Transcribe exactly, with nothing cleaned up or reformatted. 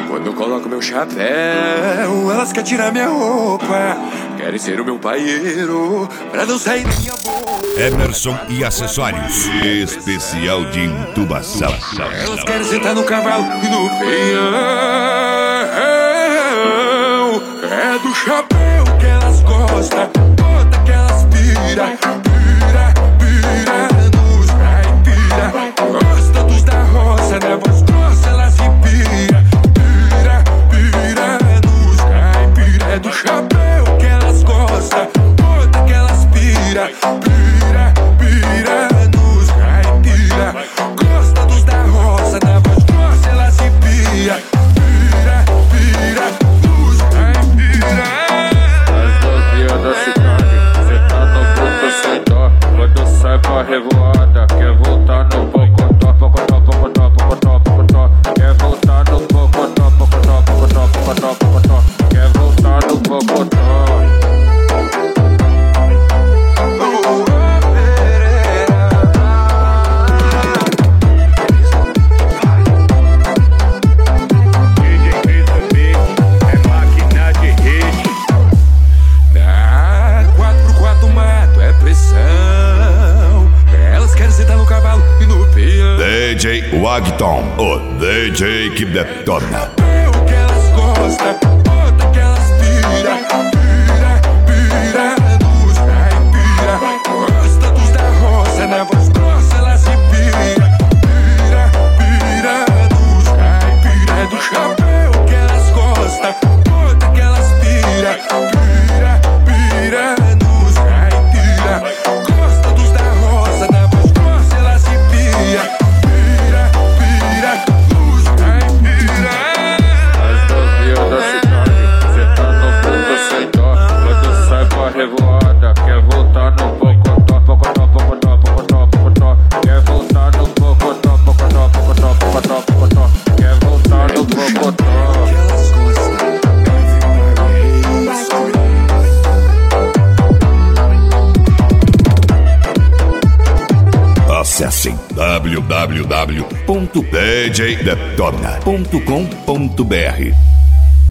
Quando eu coloco meu chapéu, elas querem tirar minha roupa, querem ser o meu paieiro, pra não sair minha boca. Emerson e acessórios, especial de intubação. Elas querem sentar no cavalo e no peão. É do chapéu que elas gostam, bota que elas pira, pira, pira nos caipira. Gosta dos da roça, na voz grossa elas se pira, pira, pira nos caipira. É do chapéu que elas gostam, bota que elas pira, pira, pira nos caipira. Gosta dos da roça, na voz grossa elas se pira, pira, pira nos caipira. As novinhas da cidade, cê tá no ponto sem dó. Quando sai pra revoada, quer voltar no pocotó, pocotó, pocotó, pocotó, pocotó. Quer voltar no pocotó, pocotó, pocotó, pocotó, pocotó. Quer voltar no pocotó. D J Wagton, o D J que detona. O que elas gostam, bota que elas pira, pira, pira nos caipira. Gosta dos da roça, na voz grossa elas se pira, pira, pira nos caipira. É do chapéu que elas gostam, bota que elas pira, pira, pira nos caipira. Gosta dos da roça, na voz grossa elas se pira. Revoada, quer voltar no pocotó, pocotó, pocotó, pocotó, pocotó. Quer voltar no pocotó, pocotó, pocotó, pocotó, pocotó. Quer voltar no pocotó. Acessem w w w ponto d j detona ponto com ponto b r.